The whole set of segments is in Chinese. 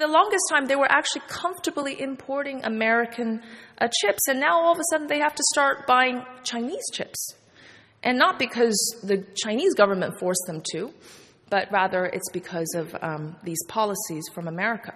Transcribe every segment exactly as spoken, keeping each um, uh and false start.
the longest time, they were actually comfortably importing American uh, chips, and now all of a sudden they have to start buying Chinese chips. And not because the Chinese government forced them to, but rather it's because of um, these policies from America.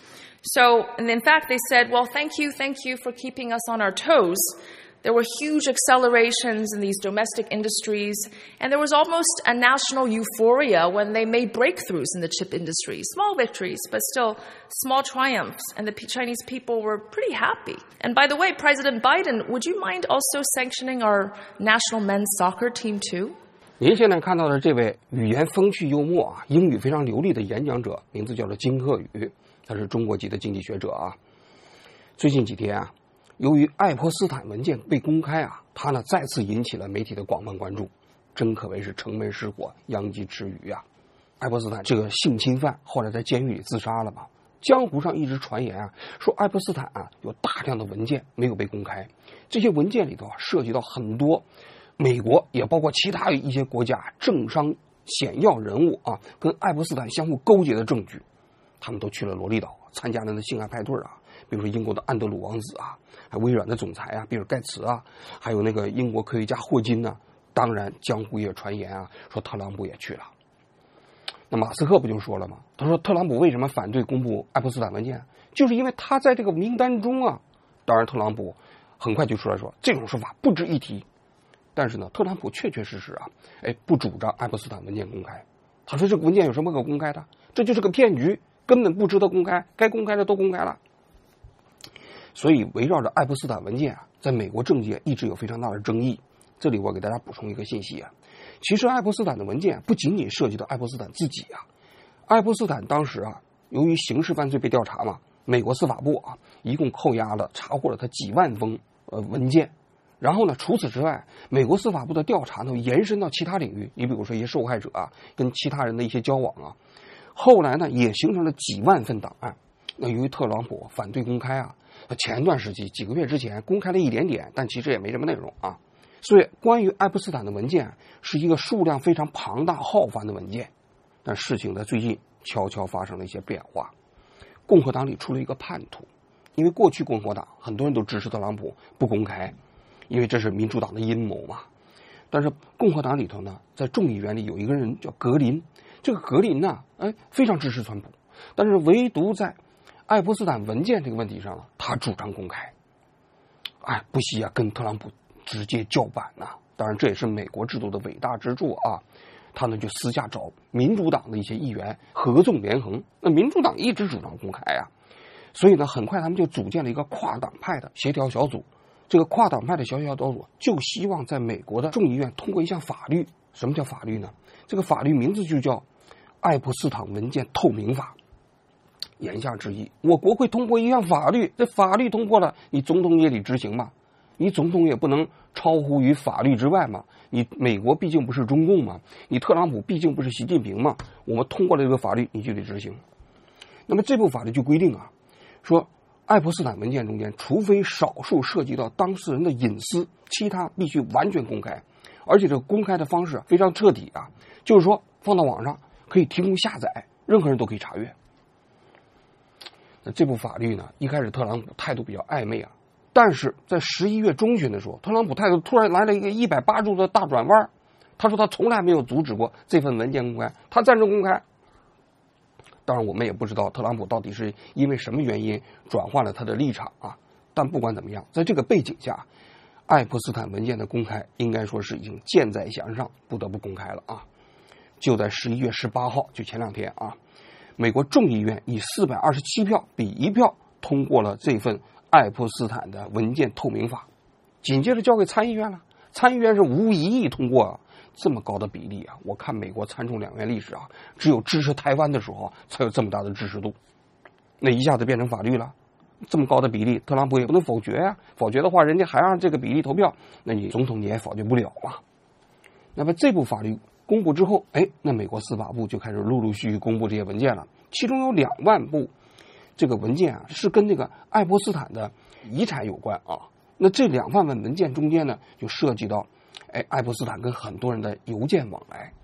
So, and in fact, they said, well, thank you, thank you for keeping us on our toes. There were huge accelerations in these domestic industries, and there was almost a national euphoria when they made breakthroughs in the chip industry. Small victories, but still small triumphs, and the Chinese people were pretty happy. And by the way, President Biden, would you mind also sanctioning our national men's soccer team too? 您现在看到的这位语言风趣幽默啊，英语非常流利的演讲者，名字叫做金克宇，他是中国籍的经济学者啊。最近几天啊，由于爱泼斯坦文件被公开啊，他呢再次引起了媒体的广泛关注，真可谓是城门失火，殃及池鱼啊。爱泼斯坦这个性侵犯后来在监狱里自杀了嘛？江湖上一直传言啊，说爱泼斯坦啊有大量的文件没有被公开，这些文件里头啊涉及到很多美国也包括其他一些国家政商显要人物啊跟爱泼斯坦相互勾结的证据，他们都去了罗利岛参加了那性爱派对啊，比如说英国的安德鲁王子啊，还微软的总裁啊比尔盖茨啊，还有那个英国科学家霍金呢。当然江湖也传言啊说特朗普也去了。那马斯克不就说了吗？他说特朗普为什么反对公布爱泼斯坦文件，就是因为他在这个名单中啊。当然特朗普很快就出来说这种说法不值一提，但是呢特朗普确确实实啊哎不主张爱泼斯坦文件公开。他说这个文件有什么可公开的，这就是个骗局，根本不值得公开，该公开的都公开了。所以围绕着爱泼斯坦文件啊，在美国政界一直有非常大的争议。这里我给大家补充一个信息啊，其实爱泼斯坦的文件不仅仅涉及到爱泼斯坦自己啊，爱泼斯坦当时啊，由于刑事犯罪被调查嘛，美国司法部啊，一共扣押了查获了他几万封呃文件，然后呢，除此之外，美国司法部的调查呢延伸到其他领域，你比如说一些受害者啊，跟其他人的一些交往啊，后来呢也形成了几万份档案。那由于特朗普反对公开啊，前段时期几个月之前公开了一点点，但其实也没什么内容啊。所以关于爱泼斯坦的文件是一个数量非常庞大浩繁的文件，但事情在最近悄悄发生了一些变化。共和党里出了一个叛徒，因为过去共和党很多人都支持特朗普不公开，因为这是民主党的阴谋嘛。但是共和党里头呢，在众议院里有一个人叫格林，这个格林呢，哎，非常支持川普，但是唯独在爱泼斯坦文件这个问题上呢，他主张公开，哎，不惜啊跟特朗普直接叫板呐、啊，当然这也是美国制度的伟大之处啊。他呢就私下找民主党的一些议员合纵连横，那民主党一直主张公开啊，所以呢很快他们就组建了一个跨党派的协调小组。这个跨党派的协调小组就希望在美国的众议院通过一项法律。什么叫法律呢？这个法律名字就叫爱泼斯坦文件透明法。言下之意，我国会通过一项法律，这法律通过了，你总统也得执行嘛。你总统也不能超乎于法律之外嘛，你美国毕竟不是中共嘛，你特朗普毕竟不是习近平嘛，我们通过了这个法律你就得执行。那么这部法律就规定啊，说爱泼斯坦文件中间除非少数涉及到当事人的隐私，其他必须完全公开，而且这个公开的方式非常彻底啊，就是说放到网上可以提供下载，任何人都可以查阅。那这部法律呢，一开始特朗普态度比较暧昧啊，但是在十一月中旬的时候，特朗普态度突然来了一个一百八十度的大转弯。他说他从来没有阻止过这份文件公开，他赞成公开。当然我们也不知道特朗普到底是因为什么原因转换了他的立场啊。但不管怎么样，在这个背景下，爱泼斯坦文件的公开应该说是已经箭在弦上，不得不公开了啊。就在十一月十八号，就前两天啊，美国众议院以四百二十七票比一票通过了这份爱泼斯坦的文件透明法，紧接着交给参议院了，参议院是无异议通过啊。这么高的比例啊，我看美国参众两院历史啊，只有支持台湾的时候才有这么大的支持度，那一下子变成法律了。这么高的比例，特朗普也不能否决呀、啊，否决的话，人家还让这个比例投票，那你总统你也否决不了嘛。那么这部法律公布之后，哎，那美国司法部就开始陆陆续续公布这些文件了，其中有两万部这个文件啊，是跟那个爱泼斯坦的遗产有关啊。那这两万份文件中间呢，就涉及到哎，爱泼斯坦跟很多人的邮件往来，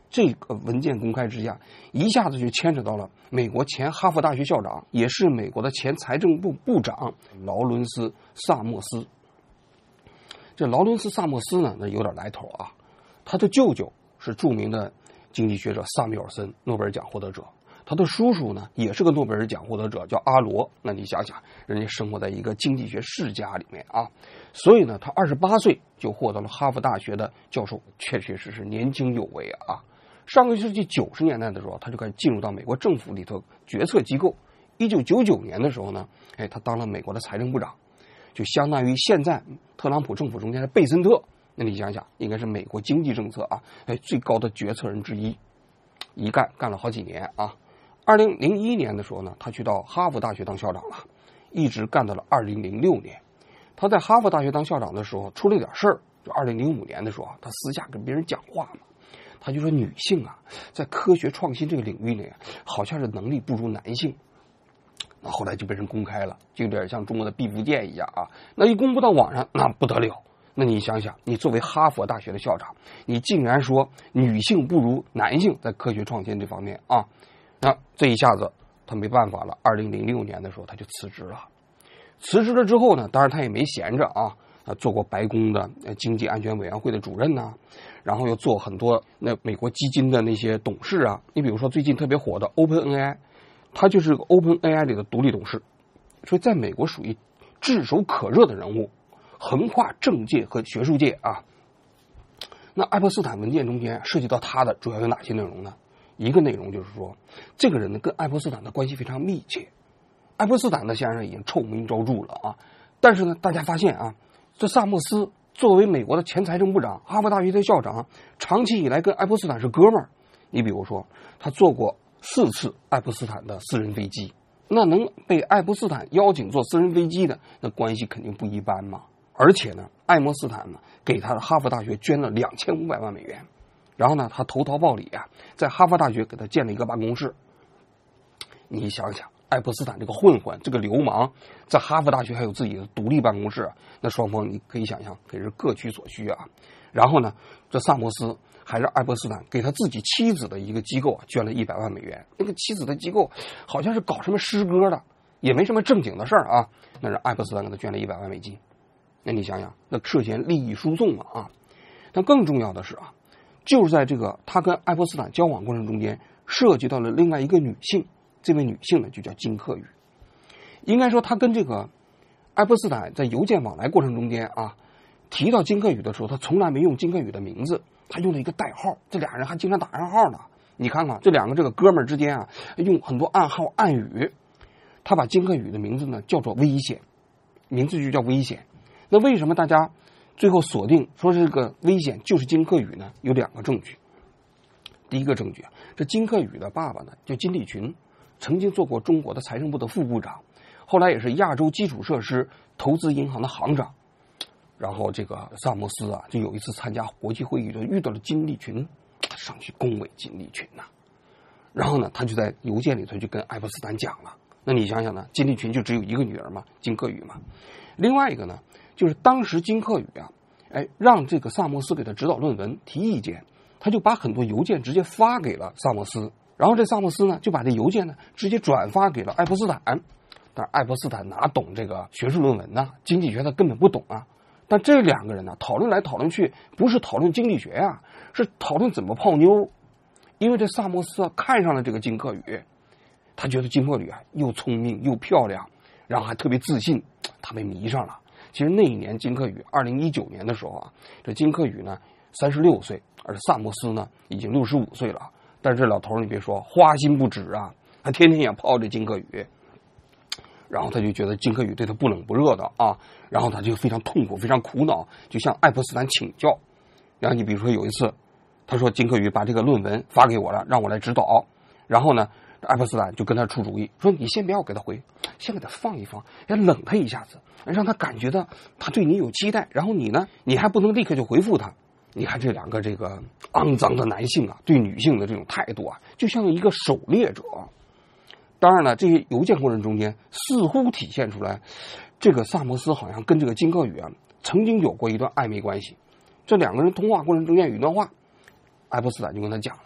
这个文件公开之下，一下子就牵扯到了美国前哈佛大学校长，也是美国的前财政部部长劳伦斯·萨默斯。这劳伦斯·萨默斯呢，那有点来头啊。他的舅舅是著名的经济学者萨缪尔森，诺贝尔奖获得者。他的叔叔呢，也是个诺贝尔奖获得者，叫阿罗。那你想想，人家生活在一个经济学世家里面啊，所以呢，他二十八岁就获得了哈佛大学的教授，确确实实年轻有为啊。上个世纪九十年代的时候，他就开始进入到美国政府里头决策机构。一九九九年的时候呢，哎，他当了美国的财政部长，就相当于现在特朗普政府中间的贝森特。那你想想，应该是美国经济政策啊，哎，最高的决策人之一，一干干了好几年啊。二零零一年的时候呢，他去到哈佛大学当校长了，一直干到了二零零六年。他在哈佛大学当校长的时候出了点事儿，就二零零五年的时候，他私下跟别人讲话嘛，他就说女性啊，在科学创新这个领域里，好像是能力不如男性。那后来就被人公开了，就有点像中国的毕福剑一样啊。那一公布到网上，那不得了。那你想想，你作为哈佛大学的校长，你竟然说女性不如男性在科学创新这方面啊，那这一下子他没办法了。二零零六年的时候他就辞职了。辞职了之后呢，当然他也没闲着啊，他做过白宫的经济安全委员会的主任呐、啊，然后又做很多那美国基金的那些董事啊。你比如说最近特别火的 OpenAI， 他就是 OpenAI 里的独立董事，所以在美国属于炙手可热的人物，横跨政界和学术界啊。那爱泼斯坦文件中间涉及到他的主要有哪些内容呢？一个内容就是说，这个人呢跟爱泼斯坦的关系非常密切。爱泼斯坦呢先生已经臭名昭著了啊，但是呢，大家发现啊，这萨默斯作为美国的前财政部长、哈佛大学的校长，长期以来跟爱泼斯坦是哥们儿。你比如说，他坐过四次爱泼斯坦的私人飞机，那能被爱泼斯坦邀请坐私人飞机的，那关系肯定不一般嘛。而且呢，爱泼斯坦呢给他的哈佛大学捐了两千五百万美元，然后呢，他投桃报李啊，在哈佛大学给他建了一个办公室。你想想，爱泼斯坦这个混混、这个流氓，在哈佛大学还有自己的独立办公室，那双方你可以想象，可是各取所需啊。然后呢，这萨默斯还让爱泼斯坦给他自己妻子的一个机构啊捐了一百万美元。那个妻子的机构好像是搞什么诗歌的，也没什么正经的事儿啊，那让爱泼斯坦给他捐了一百万美金。那你想想，那涉嫌利益输送嘛啊！但更重要的是啊，就是在这个他跟爱泼斯坦交往过程中间，涉及到了另外一个女性，这位女性呢就叫金克宇。应该说，他跟这个爱泼斯坦在邮件往来过程中间啊，提到金克宇的时候，他从来没用金克宇的名字，他用了一个代号。这俩人还经常打暗号呢。你看看这两个这个哥们儿之间啊，用很多暗号暗语。他把金克宇的名字呢叫做危险，名字就叫危险。那为什么大家最后锁定说这个危险就是金克宇呢？有两个证据。第一个证据啊，这金克宇的爸爸呢叫金立群，曾经做过中国的财政部的副部长，后来也是亚洲基础设施投资银行的行长。然后这个萨默斯啊，就有一次参加国际会议就遇到了金立群，上去恭维金立群呐、啊。然后呢，他就在邮件里头就跟爱泼斯坦讲了。那你想想呢，金立群就只有一个女儿嘛，金克宇嘛。另外一个呢，就是当时金克宇啊，哎，让这个萨默斯给他指导论文、提意见，他就把很多邮件直接发给了萨默斯，然后这萨默斯呢就把这邮件呢直接转发给了爱泼斯坦。但是爱泼斯坦哪懂这个学术论文呢？经济学他根本不懂啊。但这两个人呢讨论来讨论去，不是讨论经济学啊，是讨论怎么泡妞。因为这萨默斯啊看上了这个金克宇，他觉得金克宇啊又聪明又漂亮，然后还特别自信，他被迷上了。其实那一年金克宇二零一九年的时候啊，这金克宇呢三十六岁，而萨默斯呢已经六十五岁了。但是这老头你别说，花心不止啊，他天天也泡着金克宇。然后他就觉得金克宇对他不冷不热的啊，然后他就非常痛苦非常苦恼，就向爱泼斯坦请教。然后你比如说有一次他说金克宇把这个论文发给我了，让我来指导。然后呢爱泼斯坦就跟他出主意，说你先不要给他回，先给他放一放，要冷他一下子，让他感觉到他对你有期待。然后你呢，你还不能立刻就回复他。你看这两个这个肮脏的男性啊，对女性的这种态度啊，就像一个狩猎者。当然了，这些邮件过程中间似乎体现出来，这个萨默斯好像跟这个金克宇啊曾经有过一段暧昧关系。这两个人通话过程中间有一段话，爱泼斯坦就跟他讲了，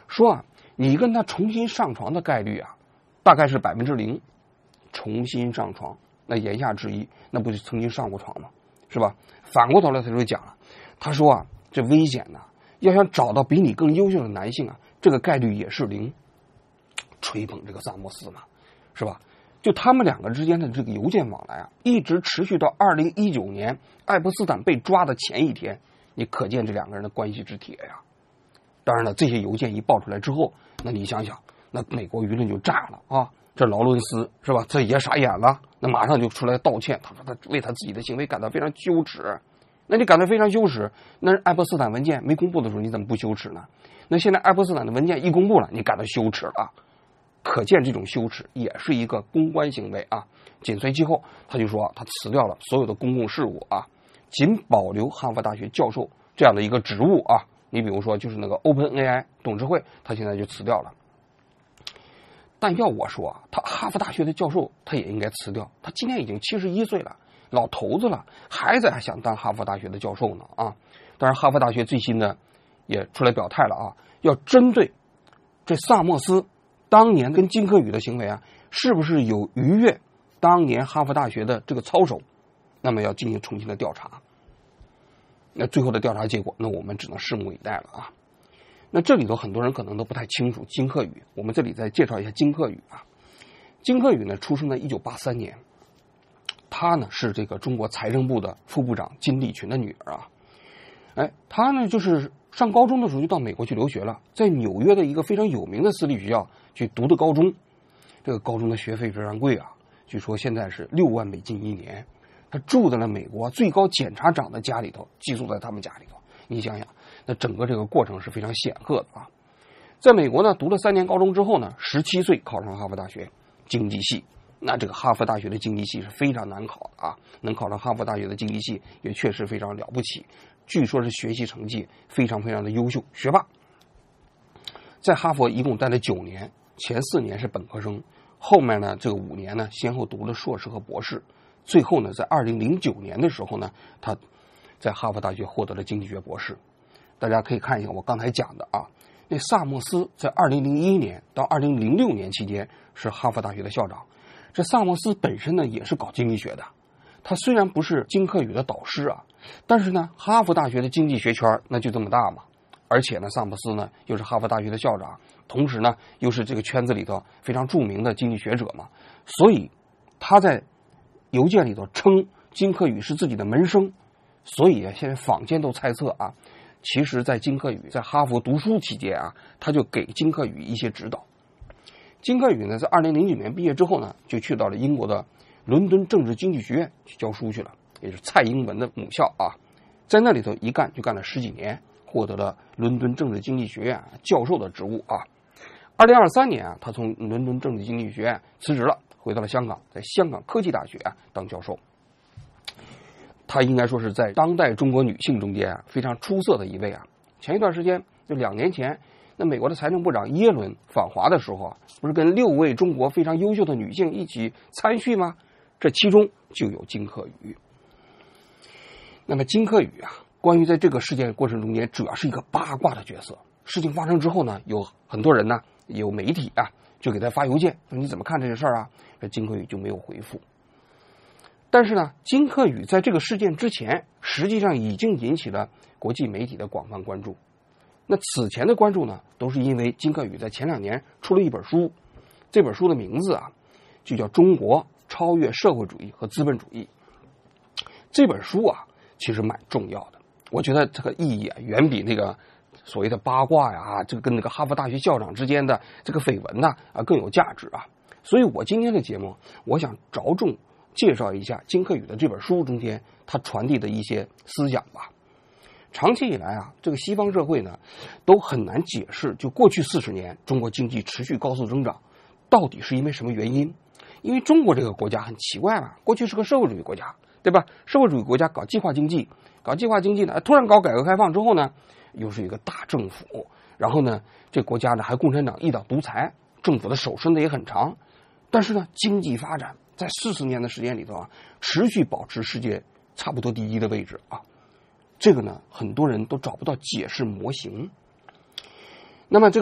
说啊，你跟他重新上床的概率啊，大概是百分之零。重新上床，那言下之意，那不就曾经上过床吗？是吧？反过头来他就讲了，他说啊，这危险呐、啊，要想找到比你更优秀的男性啊，这个概率也是零。吹捧这个萨默斯嘛，是吧？就他们两个之间的这个邮件往来啊，一直持续到二零一九年爱泼斯坦被抓的前一天，你可见这两个人的关系之铁呀。当然了，这些邮件一爆出来之后，那你想想，那美国舆论就炸了啊！这劳伦斯是吧？这也傻眼了，那马上就出来道歉，他说他为他自己的行为感到非常羞耻。那你感到非常羞耻，那爱泼斯坦文件没公布的时候，你怎么不羞耻呢？那现在爱泼斯坦的文件一公布了，你感到羞耻了，可见这种羞耻也是一个公关行为啊。紧随其后，他就说他辞掉了所有的公共事务啊，仅保留哈佛大学教授这样的一个职务啊。你比如说，就是那个 OpenAI 董事会，他现在就辞掉了。但要我说啊，他哈佛大学的教授他也应该辞掉。他今年已经七十一岁了，老头子了，还在还想当哈佛大学的教授呢啊！当然，哈佛大学最新的也出来表态了啊，要针对这萨默斯当年跟金科宇的行为啊，是不是有逾越当年哈佛大学的这个操守，那么要进行重新的调查。那最后的调查结果，那我们只能拭目以待了啊。那这里头很多人可能都不太清楚金克宇，我们这里再介绍一下金克宇啊。金克宇呢，出生在一九八三年，他呢是这个中国财政部的副部长金立群的女儿啊。哎，他呢就是上高中的时候就到美国去留学了，在纽约的一个非常有名的私立学校去读的高中。这个高中的学费非常贵啊，据说现在是六万美金一年。他住在了美国最高检察长的家里头，寄宿在他们家里头。你想想，那整个这个过程是非常显赫的啊。在美国呢，读了三年高中之后呢，十七岁考上哈佛大学经济系。那这个哈佛大学的经济系是非常难考的啊，能考上哈佛大学的经济系也确实非常了不起。据说是学习成绩非常非常的优秀，学霸。在哈佛一共待了九年，前四年是本科生，后面呢这个五年呢先后读了硕士和博士。最后呢，在二零零九年的时候呢，他在哈佛大学获得了经济学博士。大家可以看一下我刚才讲的啊，那萨默斯在二零零一年到二零零六年期间是哈佛大学的校长。这萨默斯本身呢也是搞经济学的，他虽然不是金克宇的导师啊，但是呢，哈佛大学的经济学圈那就这么大嘛。而且呢，萨默斯呢又是哈佛大学的校长，同时呢又是这个圈子里头非常著名的经济学者嘛，所以他在邮件里头称金克宇是自己的门生，所以啊，现在坊间都猜测啊，其实在金克宇在哈佛读书期间啊，他就给金克宇一些指导。金克宇呢，在二零零九年毕业之后呢，就去到了英国的伦敦政治经济学院去教书去了，也是蔡英文的母校啊，在那里头一干就干了十几年，获得了伦敦政治经济学院教授的职务啊。二零二三年啊，他从伦敦政治经济学院辞职了。回到了香港，在香港科技大学啊当教授。他应该说是在当代中国女性中间啊非常出色的一位啊。前一段时间，就两年前，那美国的财政部长耶伦访华的时候啊，不是跟六位中国非常优秀的女性一起参叙吗？这其中就有金克宇。那么金克宇啊，关于在这个事件过程中间，主要是一个八卦的角色。事情发生之后呢，有很多人呢，有媒体啊。就给他发邮件说你怎么看这个事儿啊？这金克宇就没有回复。但是呢，金克宇在这个事件之前，实际上已经引起了国际媒体的广泛关注。那此前的关注呢，都是因为金克宇在前两年出了一本书，这本书的名字啊，就叫《中国超越社会主义和资本主义》。这本书啊，其实蛮重要的，我觉得这个意义啊，远比那个所谓的八卦呀，啊，这个跟那个哈佛大学校长之间的这个绯闻呐，啊，更有价值啊。所以我今天的节目，我想着重介绍一下金克宇的这本书中间他传递的一些思想吧。长期以来啊，这个西方社会呢，都很难解释，就过去四十年中国经济持续高速增长，到底是因为什么原因？因为中国这个国家很奇怪嘛，过去是个社会主义国家，对吧？社会主义国家搞计划经济，搞计划经济呢，突然搞改革开放之后呢，又是一个大政府，然后呢，这国家呢还共产党一党独裁，政府的手伸的也很长，但是呢，经济发展在四十年的时间里头啊，持续保持世界差不多第一的位置啊，这个呢，很多人都找不到解释模型。那么这个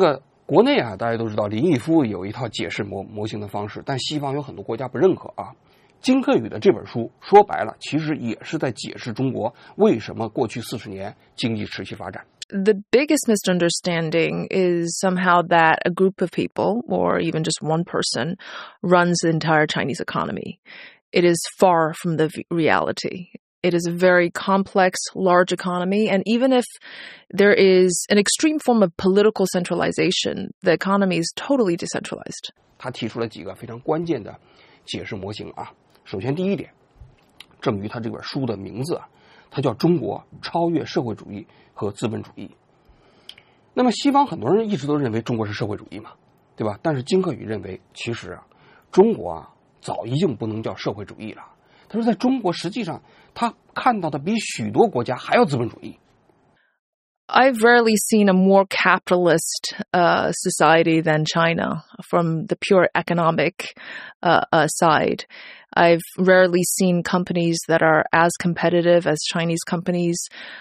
国内啊，大家都知道林毅夫有一套解释模模型的方式，但西方有很多国家不认可啊。金克宇的这本书说白了，其实也是在解释中国为什么过去四十年经济持续发展。 The biggest misunderstanding is somehow that a group of people, or even just one person, runs the entire Chinese economy. It is far from the reality. It is a very complex, large economy, and even if there is an extreme form of political centralization, the economy is totally decentralized. 他提出了几个非常关键的解释模型啊。首先，第一点，正于他这本书的名字啊，它叫《中国超越社会主义和资本主义》。那么，西方很多人一直都认为中国是社会主义嘛，对吧？但是金克宇认为，其实啊，中国啊，早已经不能叫社会主义了。他说，在中国实际上，他看到的比许多国家还要资本主义。 I've rarely seen a more capitalist uh, society than China from the pure economic uh, uh, side. I've rarely seen companies that are as competitive as Chinese companies,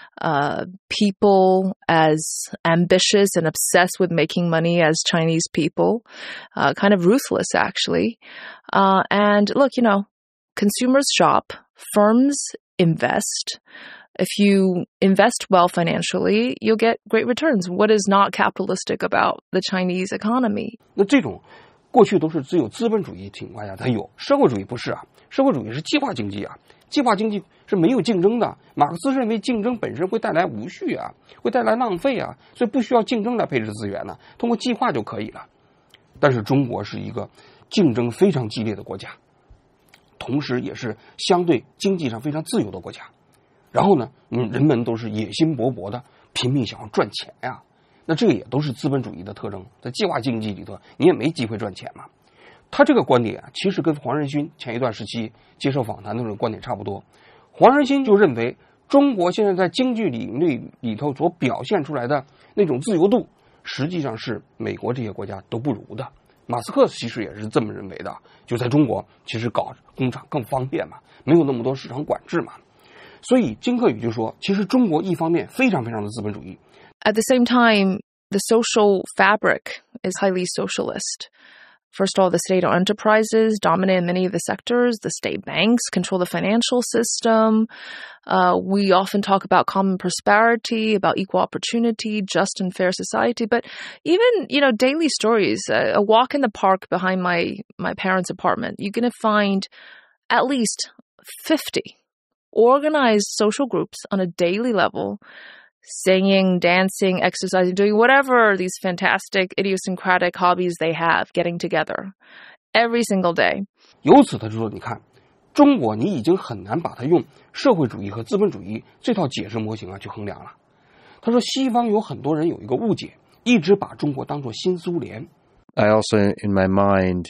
uh, people as ambitious and obsessed with making money as Chinese people, uh, kind of ruthless, actually. Uh, and look, you know, consumers shop, firms invest. If you invest well financially, you'll get great returns. What is not capitalistic about the Chinese economy? 那这种过去都是只有资本主义情况下才有，社会主义不是啊，社会主义是计划经济啊，计划经济是没有竞争的。马克思认为竞争本身会带来无序啊，会带来浪费啊，所以不需要竞争来配置资源呢，通过计划就可以了。但是中国是一个竞争非常激烈的国家，同时也是相对经济上非常自由的国家。然后呢，嗯，人们都是野心勃勃的，拼命想要赚钱呀、啊。那这个也都是资本主义的特征，在计划经济里头，你也没机会赚钱嘛。他这个观点啊，其实跟黄仁勋前一段时期接受访谈的那种观点差不多。黄仁勋就认为，中国现在在经济领域里头所表现出来的那种自由度，实际上是美国这些国家都不如的。马斯克其实也是这么认为的，就在中国其实搞工厂更方便嘛，没有那么多市场管制嘛。所以金克宇就说，其实中国一方面非常非常的资本主义。 At the same time, the social fabric is highly socialist. First of all, the state-owned enterprises dominate many of the sectors. The state banks control the financial system. Uh, we often talk about common prosperity, about equal opportunity, just and fair society. But even, you know, daily stories, uh, a walk in the park behind my, my parents' apartment, you're going to find at least fifty organized social groups on a daily level, singing, dancing, exercising, doing whatever these fantastic idiosyncratic hobbies they have, getting together every single day. 由此他就说，你看，中国你已经很难把它用社会主义和资本主义这套解释模型啊去衡量了。他说，西方有很多人有一个误解，一直把中国当作新苏联。 I also, in my mind,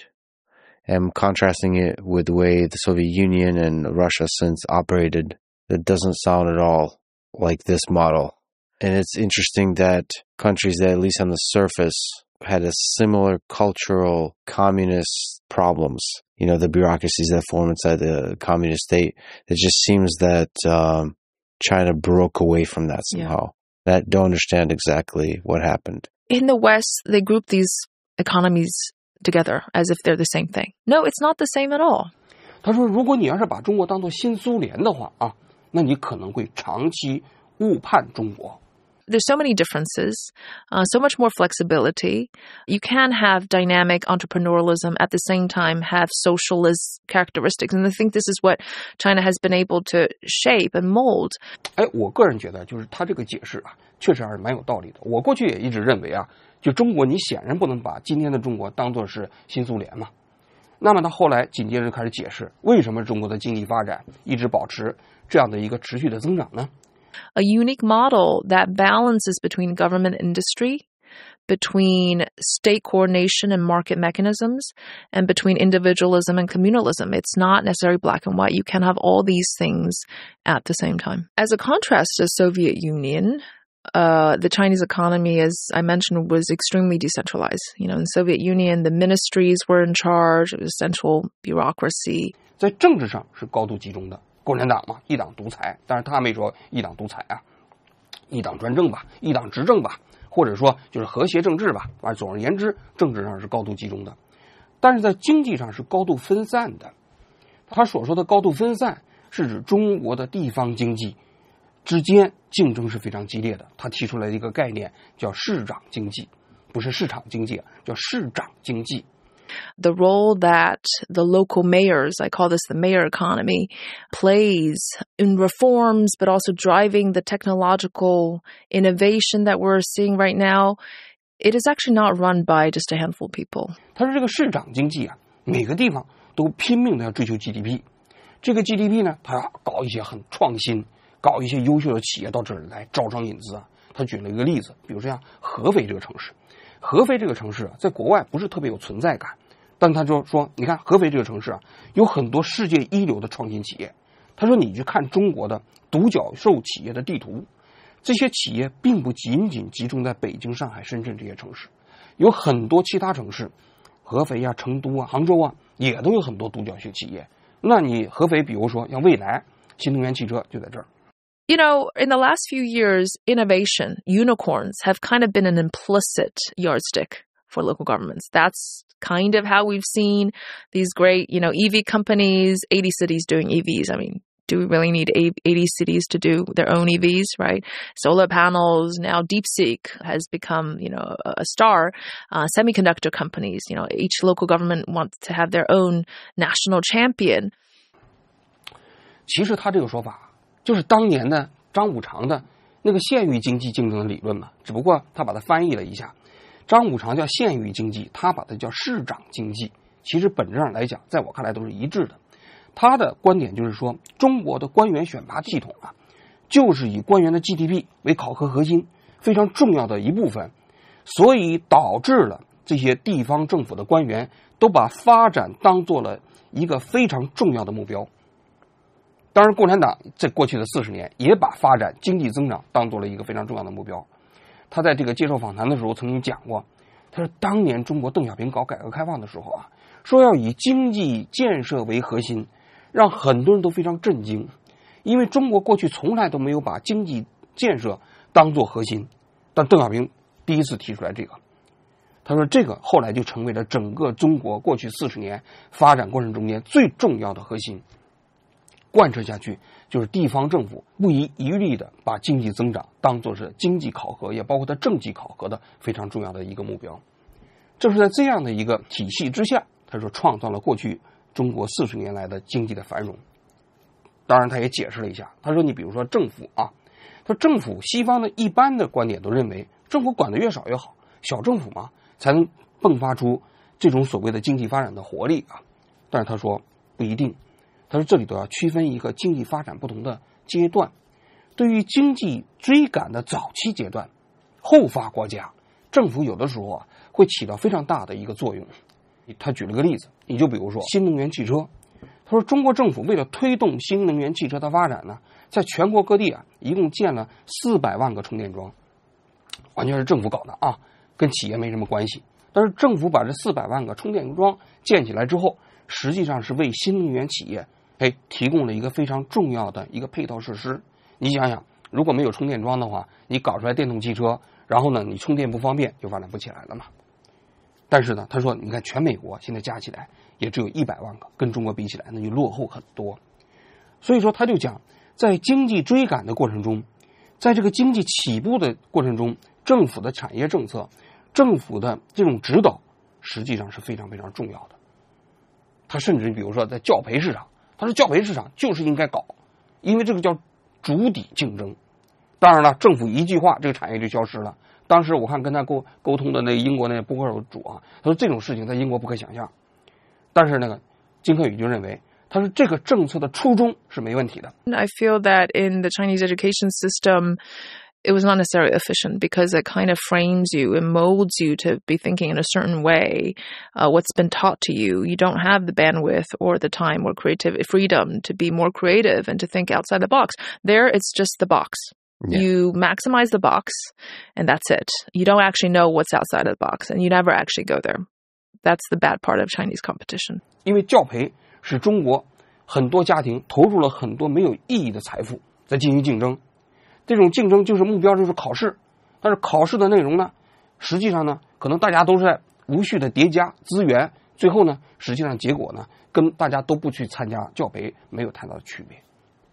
am contrasting it with the way the Soviet Union and Russia since operated. It doesn't sound at all like this model. And it's interesting that countries that, at least on the surface, had a similar cultural communist problems. You know, the bureaucracies that form inside the communist state. It just seems that um, China broke away from that somehow. Yeah. I don't understand exactly what happened. In the West, they group these economies together as if they're the same thing. No, it's not the same at all. 他说，如果你要是把中国当作新苏联的话啊，那你可能会长期误判中国。 There's so many differences, uh, so much more flexibility. You can have dynamic entrepreneurialism at the same time have socialist characteristics. And I think this is what China has been able to shape and mold. 哎，我个人觉得就是他这个解释啊，确实还是蛮有道理的。我过去也一直认为啊，就中国你显然不能把今天的中国当作是新苏联嘛。那么他后来紧接着开始解释，为什么中国的经济发展一直保持这样的一个持续的增长呢？ A unique model that balances between government and industry, between state coordination and market mechanisms, and between individualism and communalism. It's not necessarily black and white. You can have all these things at the same time. As a contrast to the Soviet Union, uh, the Chinese economy, as I mentioned, was extremely decentralized. You know, in the Soviet Union, the ministries were in charge. It was central bureaucracy. 在政治上是高度集中的。共产党嘛，一党独裁，但是他没说一党独裁啊，一党专政吧，一党执政吧， 或者说就是和谐政治吧。啊，总而言之，政治上是高度集中的，但是在经济上是高度分散的。他所说的高度分散，是指中国的地方经济之间竞争是非常激烈的。他提出来一个概念叫市长经济，不是市场经济，叫市长经济。 The role that the local mayors, I call this the mayor economy, plays in reforms, but also driving the technological innovation that we're seeing right now, it is actually not run by just a handful of people. 他说这个市长经济啊，每个地方都拼命的要追求 G D P， 这个 G D P 呢，他要搞一些很创新，搞一些优秀的企业到这儿来招商引资啊。他举了一个例子，比如说像合肥这个城市，合肥这个城市啊，在国外不是特别有存在感。但他就说，你看合肥这个城市啊，有很多世界一流的创新企业。他说，你去看中国的独角兽企业的地图，这些企业并不仅仅集中在北京、上海、深圳这些城市，有很多其他城市，合肥啊、成都啊、杭州啊，也都有很多独角兽企业。那你合肥，比如说像蔚来、新能源汽车就在这儿。 You know, in the last few years, innovation, unicorns have kind of been an implicit yardstick for local governments. That's kind of how we've seen these great, you know, E V companies, eighty cities doing E Vs. I mean, do we really need eighty cities to do their own E Vs, right? Solar panels, now DeepSeek has become, you know, a star. Uh, semiconductor companies, you know, each local government wants to have their own national champion. 其实他这个说法就是当年的张五常的那个县域经济竞争的理论嘛，只不过他把它翻译了一下。张五常叫县域经济，他把它叫市长经济，其实本质上来讲，在我看来都是一致的。他的观点就是说，中国的官员选拔系统啊，就是以官员的 G D P 为考核核心，非常重要的一部分，所以导致了这些地方政府的官员都把发展当做了一个非常重要的目标。当然，共产党在过去的四十年也把发展经济增长当做了一个非常重要的目标。他在这个接受访谈的时候曾经讲过，他说当年中国邓小平搞改革开放的时候啊，说要以经济建设为核心，让很多人都非常震惊，因为中国过去从来都没有把经济建设当作核心，但邓小平第一次提出来这个。他说这个后来就成为了整个中国过去四十年发展过程中间最重要的核心，贯彻下去就是地方政府不遗余力的把经济增长当作是经济考核，也包括它政绩考核的非常重要的一个目标。正是在这样的一个体系之下，他说创造了过去中国四十年来的经济的繁荣。当然他也解释了一下，他说你比如说政府啊，他说政府西方的一般的观点都认为政府管的越少越好，小政府嘛才能迸发出这种所谓的经济发展的活力啊。但是他说不一定，他说这里都要区分一个经济发展不同的阶段。对于经济追赶的早期阶段，后发国家政府有的时候啊会起到非常大的一个作用。他举了个例子，你就比如说新能源汽车，他说中国政府为了推动新能源汽车的发展呢，在全国各地啊一共建了四百万个充电桩，完全是政府搞的啊，跟企业没什么关系。但是政府把这四百万个充电桩建起来之后，实际上是为新能源企业哎提供了一个非常重要的一个配套设施。你想想，如果没有充电桩的话，你搞出来电动汽车，然后呢你充电不方便，就发展不起来了嘛。但是呢，他说你看全美国现在加起来也只有一百万个，跟中国比起来那就落后很多。所以说他就讲，在经济追赶的过程中，在这个经济起步的过程中，政府的产业政策，政府的这种指导实际上是非常非常重要的。他甚至比如说在教培市场，他说教培市场就是应该搞，因为这个叫主体竞争。当然了，政府一句话这个产业就消失了。当时我看跟他沟沟通的那个英国那个播客主啊，他说这种事情在英国不可想象。但是那个金克宇就认为，他说这个政策的初衷是没问题的。 I feel that in the Chinese education system, it was not necessarily efficient because it kind of frames you and molds you to be thinking in a certain way. Uh, what's been taught to you, you don't have the bandwidth or the time or creative freedom to be more creative and to think outside the box. There, it's just the box. Yeah. You maximize the box, and that's it. You don't actually know what's outside of the box, and you never actually go there. That's the bad part of Chinese competition. 因为教培使中国很多家庭投入了很多没有意义的财富在进行竞争。这种竞争就是目标就是考试， 但是考试的内容呢，实际上呢，可能大家都是在无序的叠加资源，最后呢，实际上结果呢，跟大家都不去参加教培没有太大的区别。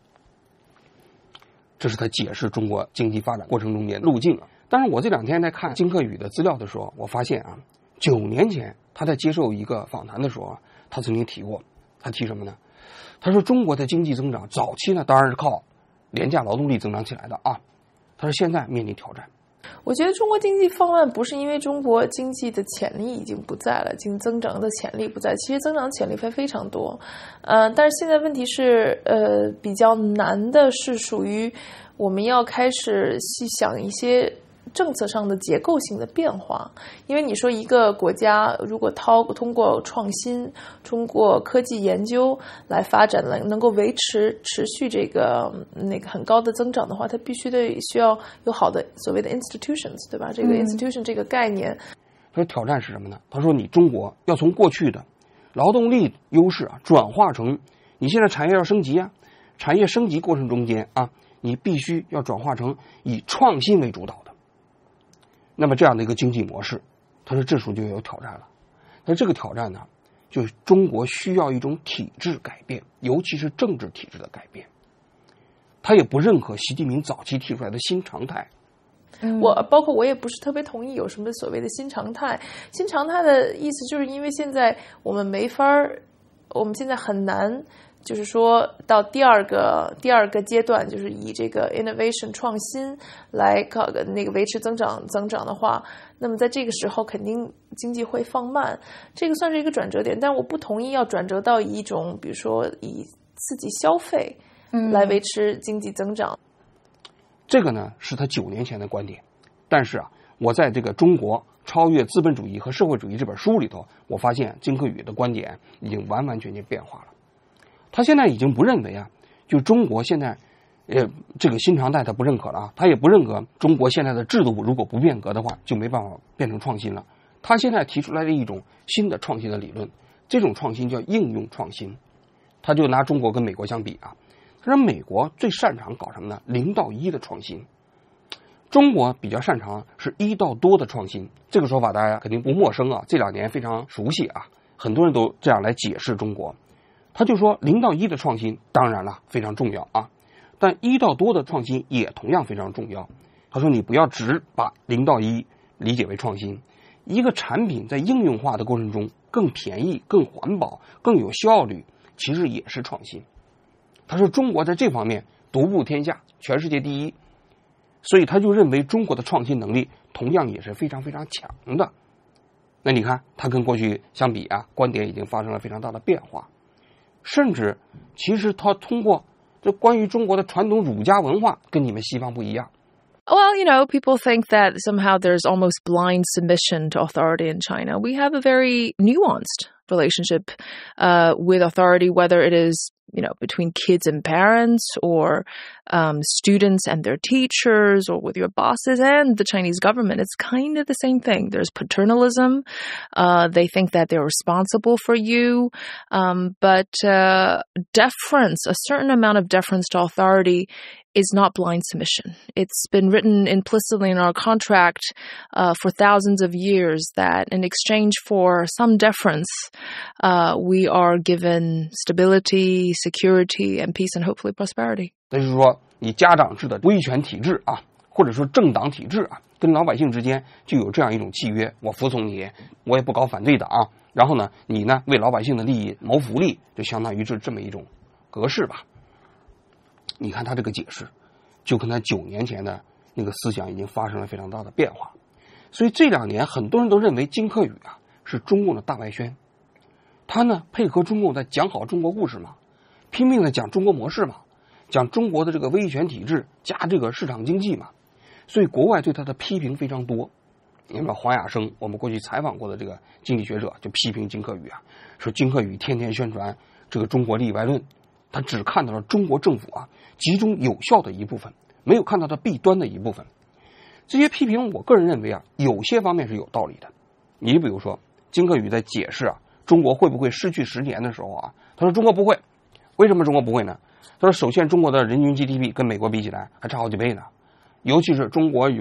这是他解释中国经济发展过程中间路径啊。但是我这两天在看金克宇的资料的时候，我发现啊，九年前他在接受一个访谈的时候啊，他曾经提过，他提什么呢？他说中国的经济增长早期呢，当然是靠廉价劳动力增长起来的啊。他说现在面临挑战。 我觉得中国经济放慢不是因为中国经济的潜力已经不在了，经增长的潜力不在，其实增长潜力还非常多。呃，但是现在问题是，呃，比较难的是属于我们要开始细想一些政策上的结构性的变化。因为你说一个国家如果掏通过创新，通过科技研究来发展了，能够维持持续这个那个很高的增长的话，它必须得需要有好的所谓的 institutions， 对吧？这个 institution 这个概念， 他说挑战是什么呢？他说你中国要从过去的劳动力优势啊，转化成你现在产业要升级啊，产业升级过程中间啊，你必须要转化成以创新为主导的。那么这样的一个经济模式，他说这时候就有挑战了。那这个挑战呢，就是中国需要一种体制改变，尤其是政治体制的改变。他也不认可习近平早期提出来的新常态。 嗯、我包括我也不是特别同意有什么所谓的新常态。新常态的意思就是因为现在我们没法儿，我们现在很难。就是说到第二个第二个阶段，就是以这个 innovation 创新来搞那个维持增长增长的话，那么在这个时候肯定经济会放慢，这个算是一个转折点。但我不同意要转折到一种比如说以刺激消费来维持经济增长。 嗯、这个呢是他九年前的观点，但是啊，我在这个中国超越资本主义和社会主义这本书里头，我发现金克宇的观点已经完完全全变化了。他现在已经不认为啊，就中国现在，呃，这个新常态他不认可了啊，他也不认可中国现在的制度如果不变革的话，就没办法变成创新了。他现在提出来的一种新的创新的理论，这种创新叫应用创新。他就拿中国跟美国相比啊，他说美国最擅长搞什么呢？零到一的创新。中国比较擅长是一到多的创新。这个说法大家肯定不陌生啊，这两年非常熟悉啊，很多人都这样来解释中国。他就说零到一的创新当然了非常重要啊，但一到多的创新也同样非常重要。他说你不要只把零到一理解为创新，一个产品在应用化的过程中更便宜、更环保、更有效率，其实也是创新。他说中国在这方面独步天下，全世界第一，所以他就认为中国的创新能力同样也是非常非常强的。那你看他跟过去相比啊，观点已经发生了非常大的变化。甚至其实他通过这关于中国的传统儒家文化跟你们西方不一样。 Well, you know, people think that somehow there's almost blind submission to authority in China. We have a very nuanced relationship uh, with authority, whether it is, you know, between kids and parents or um, students and their teachers or with your bosses and the Chinese government. It's kind of the same thing. There's paternalism. Uh, they think that they're responsible for you. Um, but uh, deference, a certain amount of deference to authority is not blind submission. It's been written implicitly in our contract uh, for thousands of years that in exchange for some deference, uh, we are given stability, security, and peace, and hopefully prosperity. 那就是说，你家长制的威权体制啊，或者说政党体制啊，跟老百姓之间就有这样一种契约，我服从你，我也不搞反对的啊。然后呢，你呢为老百姓的利益谋福利，就相当于是这么一种格式吧。你看他这个解释，就跟他九年前的那个思想已经发生了非常大的变化。所以这两年很多人都认为金克宇啊是中共的大外宣，他呢配合中共在讲好中国故事嘛，拼命的讲中国模式嘛，讲中国的这个威权体制加这个市场经济嘛，所以国外对他的批评非常多。你看黄亚生，我们过去采访过的这个经济学者就批评金克宇啊，说金克宇天天宣传这个中国利外论，他只看到了中国政府啊集中有效的一部分，没有看到它弊端的一部分。这些批评我个人认为啊，有些方面是有道理的。你比如说金克宇在解释啊中国会不会失去十年的时候啊，他说中国不会。为什么中国不会呢？他说首先中国的人均 G D P 跟美国比起来还差好几倍呢，尤其是中国有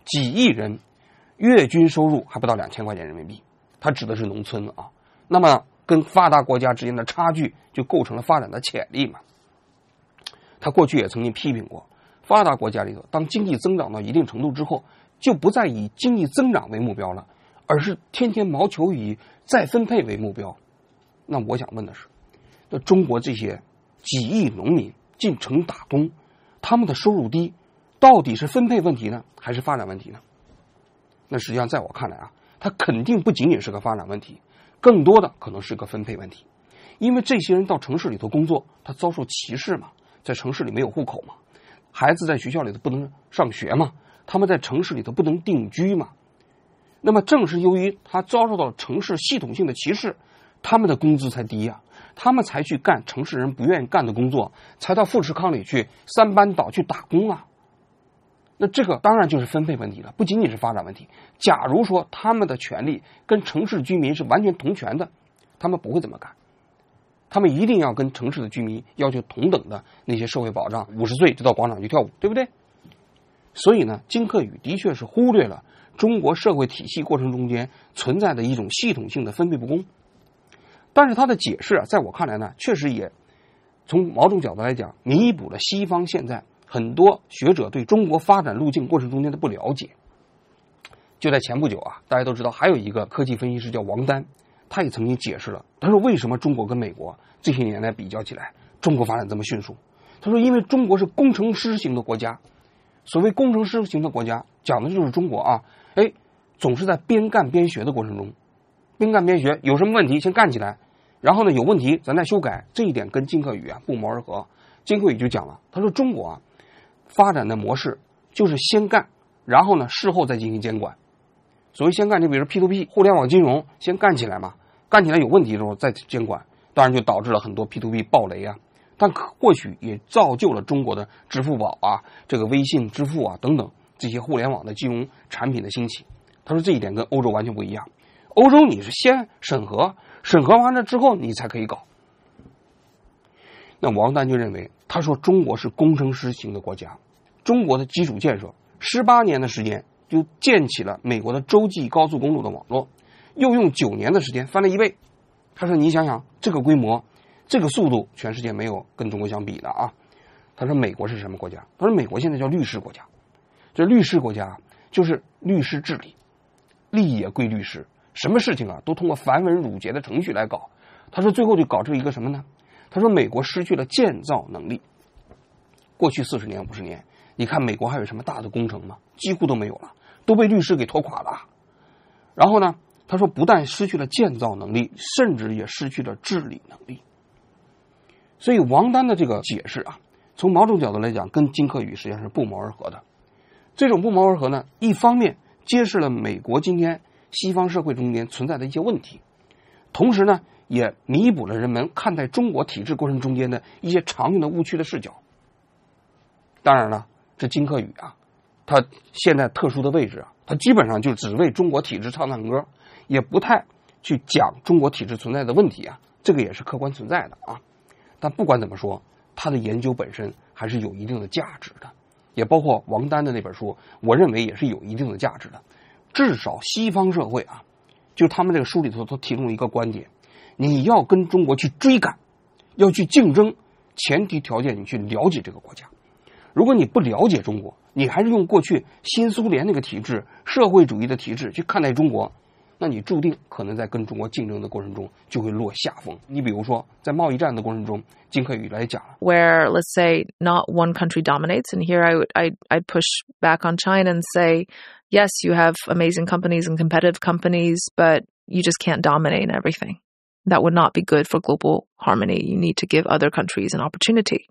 几亿人，月均收入还不到两千块钱人民币，它指的是农村啊。那么跟发达国家之间的差距就构成了发展的潜力嘛。他过去也曾经批评过，发达国家里头，当经济增长到一定程度之后，就不再以经济增长为目标了，而是天天谋求以再分配为目标。那我想问的是，那中国这些几亿农民进城打工，他们的收入低，到底是分配问题呢，还是发展问题呢？那实际上在我看来啊，它肯定不仅仅是个发展问题，更多的可能是个分配问题。因为这些人到城市里头工作，他遭受歧视嘛，在城市里没有户口嘛，孩子在学校里头不能上学嘛，他们在城市里头不能定居嘛。那么正是由于他遭受到城市系统性的歧视，他们的工资才低呀、啊，他们才去干城市人不愿意干的工作，才到富士康里去三班倒去打工啊。那这个当然就是分配问题了，不仅仅是发展问题。假如说他们的权利跟城市居民是完全同权的，他们不会这么干，他们一定要跟城市的居民要求同等的那些社会保障，五十岁就到广场去跳舞，对不对？所以呢，金克宇的确是忽略了中国社会体系过程中间存在的一种系统性的分配不公。但是他的解释啊，在我看来呢，确实也从某种角度来讲，弥补了西方现在很多学者对中国发展路径过程中间的不了解。就在前不久啊，大家都知道还有一个科技分析师叫王丹，他也曾经解释了，他说为什么中国跟美国这些年来比较起来，中国发展这么迅速？他说因为中国是工程师型的国家。所谓工程师型的国家，讲的就是中国啊，哎，总是在边干边学的过程中，边干边学，有什么问题先干起来，然后呢有问题咱再修改，这一点跟金克宇啊不谋而合。金克宇就讲了，他说中国啊发展的模式就是先干，然后呢事后再进行监管。所谓先干，就比如 P to P 互联网金融先干起来嘛，干起来有问题的时候再监管，当然就导致了很多 P to P 暴雷啊。但或许也造就了中国的支付宝啊，这个微信支付啊等等这些互联网的金融产品的兴起。他说这一点跟欧洲完全不一样，欧洲你是先审核，审核完了之后你才可以搞。那王丹就认为，他说中国是工程师型的国家，中国的基础建设十八年的时间就建起了美国的洲际高速公路的网络，又用九年的时间翻了一倍。他说你想想这个规模，这个速度，全世界没有跟中国相比的啊。他说美国是什么国家？他说美国现在叫律师国家，这律师国家就是律师治理，利也归律师，什么事情啊都通过繁文缛节的程序来搞。他说最后就搞出一个什么呢？他说美国失去了建造能力。过去四十年五十年，你看美国还有什么大的工程吗？几乎都没有了，都被律师给拖垮了。然后呢，他说不但失去了建造能力，甚至也失去了治理能力。所以王丹的这个解释啊，从某种角度来讲，跟金克宇实际上是不谋而合的。这种不谋而合呢，一方面揭示了美国今天西方社会中间存在的一些问题，同时呢，也弥补了人们看待中国体制过程中间的一些常用的误区的视角。当然了，这金克宇啊，他现在特殊的位置啊，他基本上就只为中国体制唱唱歌，也不太去讲中国体制存在的问题啊，这个也是客观存在的啊。但不管怎么说，他的研究本身还是有一定的价值的，也包括王丹的那本书，我认为也是有一定的价值的。至少西方社会啊，就他们这个书里头都提供了一个观点，你要跟中国去追赶，要去竞争，前提条件你去了解这个国家。如果你不了解中国，你还是用过去新苏联那个体制，社会主义的体制去看待中国，那你注定可能在跟中国竞争的过程中就会落下风。你比如说在贸易战的过程中，金克宇来讲了 where let's say not one country dominates, and here I would I I'd push back on China and say, yes, you have amazing companies and competitive companies, but you just can't dominate in everything. That would not be good for global harmony. You need to give other countries an opportunity.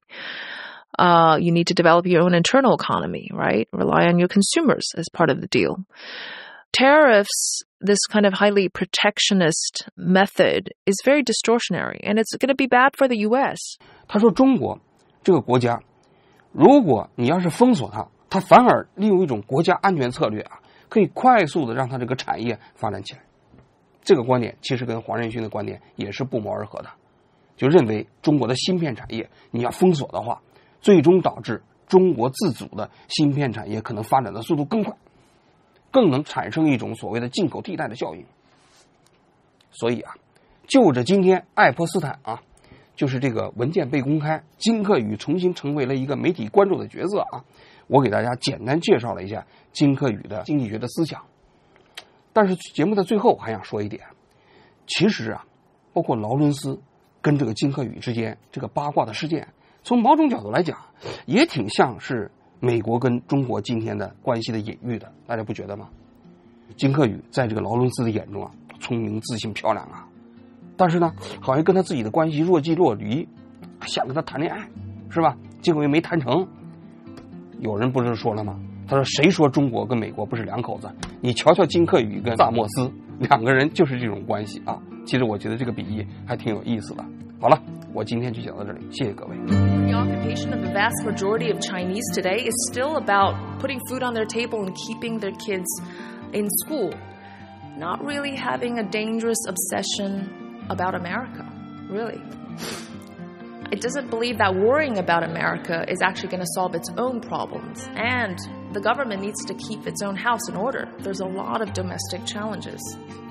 Uh, you need to develop your own internal economy, right? Rely on your consumers as part of the deal. Tariffs, this kind of highly protectionist method, is very distortionary, and it's going to be bad for the U S. 他说中国这个国家，如果你要是封锁它，它反而利用一种国家安全策略啊，可以快速的让它这个产业发展起来。这个观点其实跟黄仁勋的观点也是不谋而合的，就认为中国的芯片产业你要封锁的话，最终导致中国自主的芯片产业可能发展的速度更快。 更能产生一种所谓的进口替代的效应。所以啊，就着今天爱泼斯坦啊，就是这个文件被公开，金克宇重新成为了一个媒体关注的角色啊，我给大家简单介绍了一下金克宇的经济学的思想。但是节目的最后还想说一点，其实啊，包括劳伦斯跟这个金克宇之间这个八卦的事件，从某种角度来讲，也挺像是美国跟中国今天的关系的隐喻的，大家不觉得吗？金克宇在这个劳伦斯的眼中啊，聪明、自信、漂亮啊，但是呢，好像跟他自己的关系若即若离，想跟他谈恋爱，是吧？结果又没谈成。有人不是说了吗？他说：“谁说中国跟美国不是两口子？你瞧瞧金克宇跟萨默斯两个人就是这种关系啊！”其实我觉得这个比喻还挺有意思的。好了，我今天就讲到这里，谢谢各位。 The occupation of the vast majority of Chinese today is still about putting food on their table and keeping their kids in school, not really having a dangerous obsession about America, really. It doesn't believe that worrying about America is actually going to solve its own problems, and the government needs to keep its own house in order. There's a lot of domestic challenges.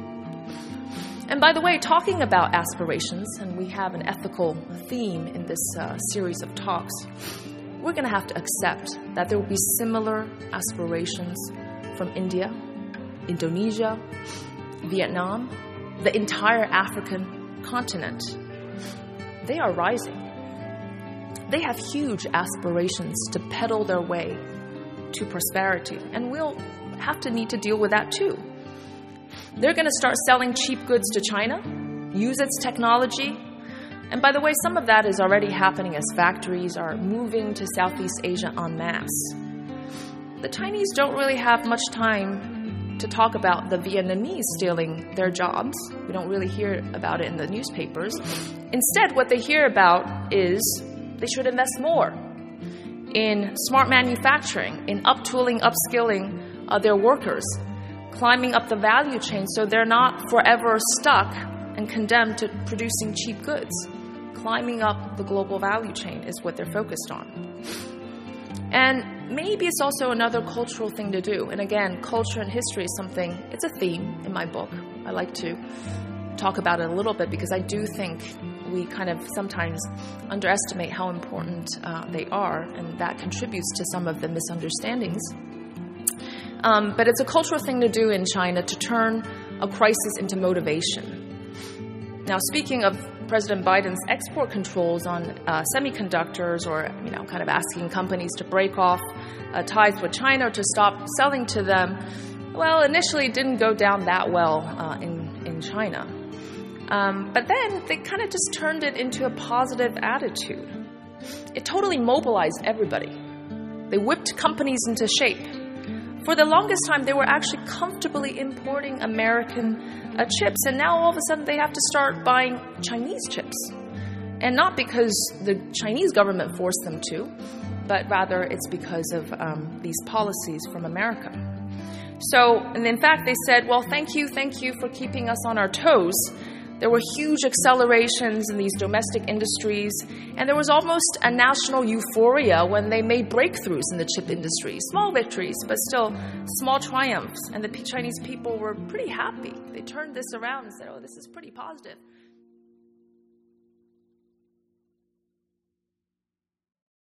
And by the way, talking about aspirations, and we have an ethical theme in this uh, series of talks, we're going to have to accept that there will be similar aspirations from India, Indonesia, Vietnam, the entire African continent. They are rising. They have huge aspirations to pedal their way to prosperity, and we'll have to need to deal with that too. They're going to start selling cheap goods to China, use its technology, and by the way, some of that is already happening as factories are moving to Southeast Asia en masse. The Chinese don't really have much time to talk about the Vietnamese stealing their jobs. We don't really hear about it in the newspapers. Instead, what they hear about is they should invest more in smart manufacturing, in uptooling, upskilling uh, their workers, climbing up the value chain so they're not forever stuck and condemned to producing cheap goods. Climbing up the global value chain is what they're focused on. And maybe it's also another cultural thing to do. And again, culture and history is something, it's a theme in my book. I like to talk about it a little bit because I do think we kind of sometimes underestimate how important uh, they are, and that contributes to some of the misunderstandings. Um, but it's a cultural thing to do in China to turn a crisis into motivation. Now, speaking of President Biden's export controls on uh, semiconductors, or you know, kind of asking companies to break off uh, ties with China or to stop selling to them, well, initially it didn't go down that well uh, in, in China. Um, but then they kind of just turned it into a positive attitude. It totally mobilized everybody. They whipped companies into shape. For the longest time, they were actually comfortably importing American uh, chips, and now all of a sudden they have to start buying Chinese chips. And not because the Chinese government forced them to, but rather it's because of um, these policies from America. So, and in fact, they said, well, thank you, thank you for keeping us on our toes. There were huge accelerations in these domestic industries, and there was almost a national euphoria when they made breakthroughs in the chip industry. Small victories, but still small triumphs. And the Chinese people were pretty happy. They turned this around and said, oh, this is pretty positive.